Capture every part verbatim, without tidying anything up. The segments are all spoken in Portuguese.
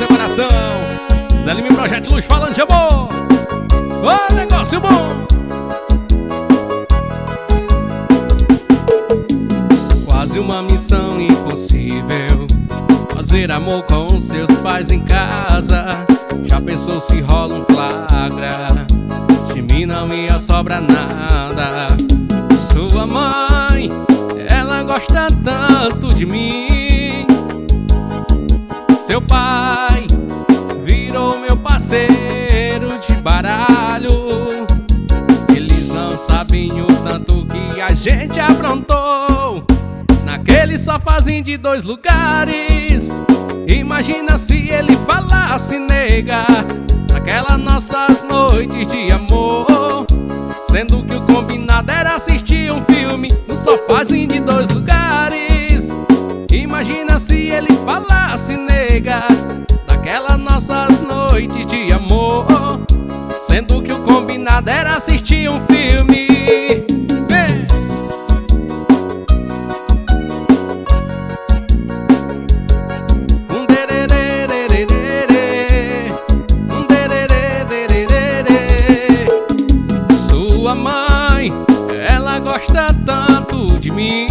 seu coração. Zé Lima Projeto Luz falando de amor. Ô, negócio bom. Quase uma missão impossível, fazer amor com seus pais em casa. Já pensou se rola um flagra? De mim não ia sobrar nada. Sua mãe, ela gosta tanto de mim. Seu pai virou meu parceiro de baralho. Eles não sabem o tanto que a gente aprontou naquele sofazinho de dois lugares. Imagina se ele falasse, nega, naquelas nossas noites de amor, sendo que o combinado era assistir um filme no sofazinho de dois lugares. Imagina se ele falasse, nega, daquelas nossas noites de amor, sendo que o combinado era assistir um filme. Vem! Um dererê, um dererê. Sua mãe, ela gosta tanto de mim.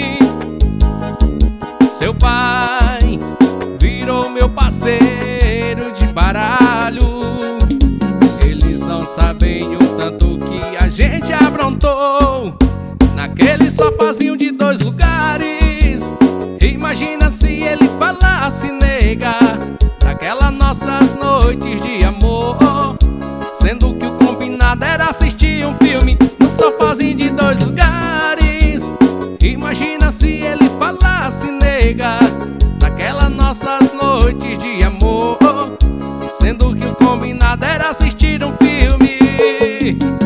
Seu pai virou meu parceiro de baralho. Eles não sabem o tanto que a gente aprontou naquele sofazinho de dois lugares. Imagina se ele falasse, nega, daquelas nossas noites de amor, sendo que o combinado era assistir um filme no sofazinho de dois lugares. Imagina se ele falasse, nega, daquelas nossas noites de amor, sendo que o combinado era assistir um filme.